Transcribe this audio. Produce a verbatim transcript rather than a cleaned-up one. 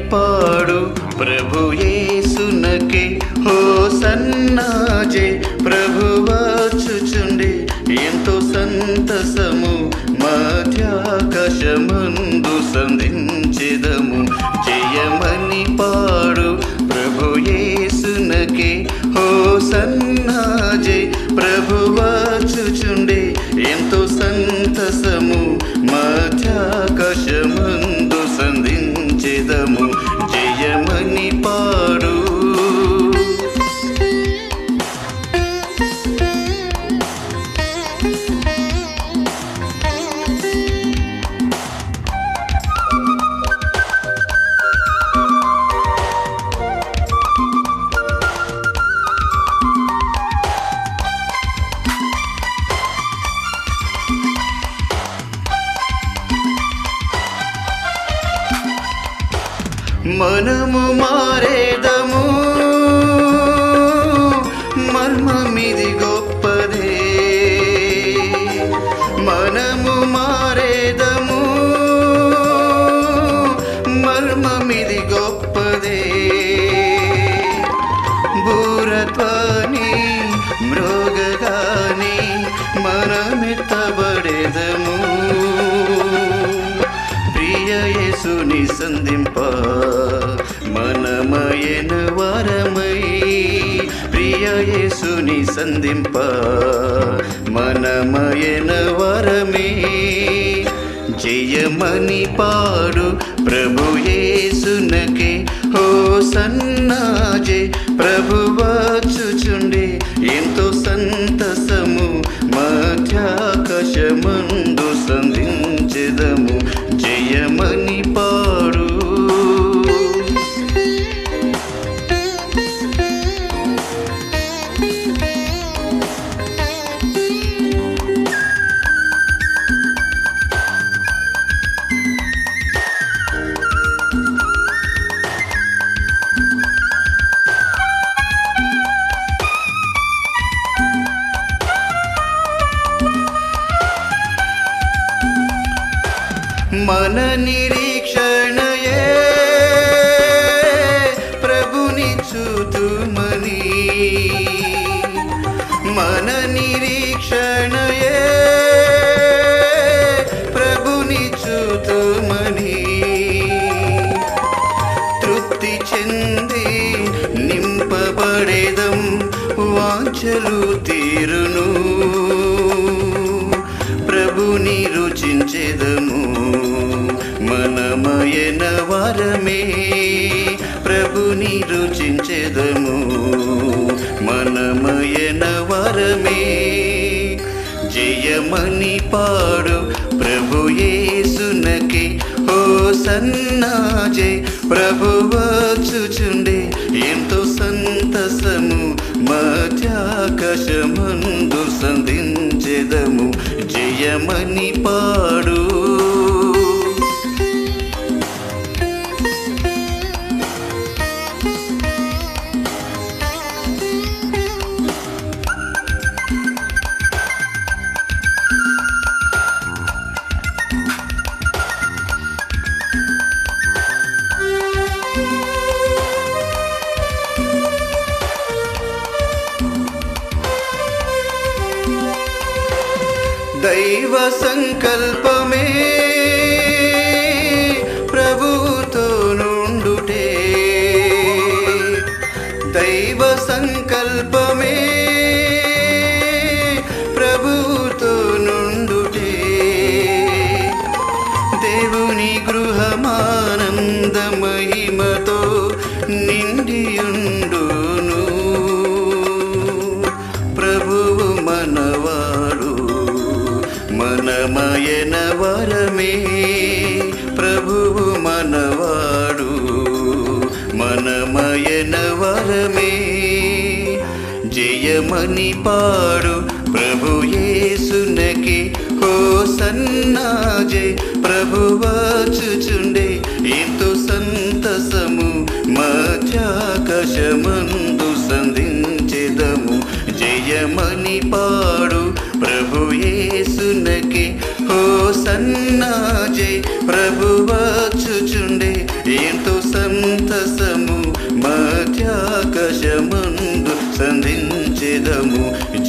పాడు ప్రభు యేసునకే హోసన్నా జై ప్రభు వచ్చుచుండే ఎంతో సంతసము మధ్యాకాశమందు సంధించెదము జయమని పాడు ప్రభు యేసునకే హోసన్నా జై ప్రభు వచ్చుచుండే ఎంతో సంతసము మధ్యాకాశమందు సంధించెదము జయమని పాడు. మనము మారేదము మర్మమిది గొప్పదే, మనము మారేదము మర్మమిది గొప్పదే. బూరత్వాని మృగగాని మనమెత్తబడేదము ప్రియ యేసుని సంధింప మనమయన వరమై, ప్రియ యేసుని సంధింప మనమయన వరమే జయమని పాడు ప్రభు యేసునకే హోసన్నా జై ప్రభు వచ్చుచుండే ఎంతో సంతసము మధ్యాకాశమందు సంధించెదము జయమని పాడు. మన నిరీక్షణయే ప్రభుని చూతుమని, మన నిరీక్షణయే ప్రభుని చూతుమని తృప్తి చెంది నింపబడేదం వాంఛలు తీరును ప్రభుని రుచించెదము మనమయన వరమే, ప్రభుని రుచించెదము మనమయన వరమే జయమని పాడు ప్రభు యేసునకే హోసన్నా జై ప్రభు వచ్చుచుండే ఎంతో సంతసము మధ్యాకాశమందు సంధించెదము జయమని పాడు. దైవ సంకల్పమే ప్రభుతో నుండుటే, దైవ సంకల్పమే ప్రభుతో నుండుటే దేవుని గృహమానంద మహిమతో నిండియుండును ప్రభువు మనవాడు మనమయన వరమే, ప్రభువు మనవాడు మనమయన వరమే జయమని పాడు ప్రభు యేసునకే హోసన్నా జై ప్రభు వచ్చుచుండే ఎంతో సంతసము మధ్యాకాశమందు సంధించెదము జయమని పాడు ప్రభు యేసునకే హోసన్నా జై ప్రభు వచ్చుచుండే ఎంతో సంతసము మధ్యాకాశమందు సంధించెదము